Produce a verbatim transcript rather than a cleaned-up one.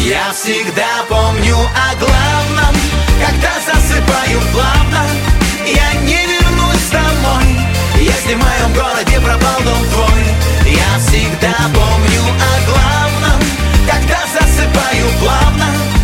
Я всегда помню о главном, когда засыпаю плавно. Я не вернусь домой, если в моем городе пропал дом твой. Я всегда помню о главном, когда засыпаю плавно.